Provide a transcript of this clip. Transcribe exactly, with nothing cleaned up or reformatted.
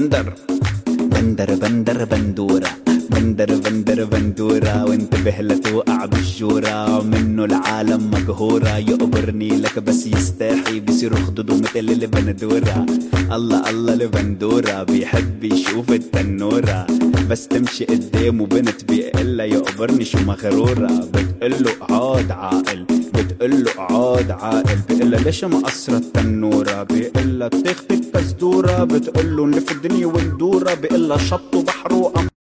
بندر بندر بندر بندورة بندر بندر بندورة، وانتبه لا توقع بالجورة، منه العالم مقهورة، يقبرني لك بس يستحي، بيصير خدوده مثل البندورة. الله الله البندورة بيحب يشوف التنورة، بس تمشي قدامه بنت بيقلها يقبرني شو مغرورة، بتقله اقعد عاقل بتقله اقعد عاقل، بيقلها ليش مقصرة التنورة، بيقلها بتاخدك كزدورة، بتقله نلف الدنيا وندورة، بيقلها شط وبحر وقمر.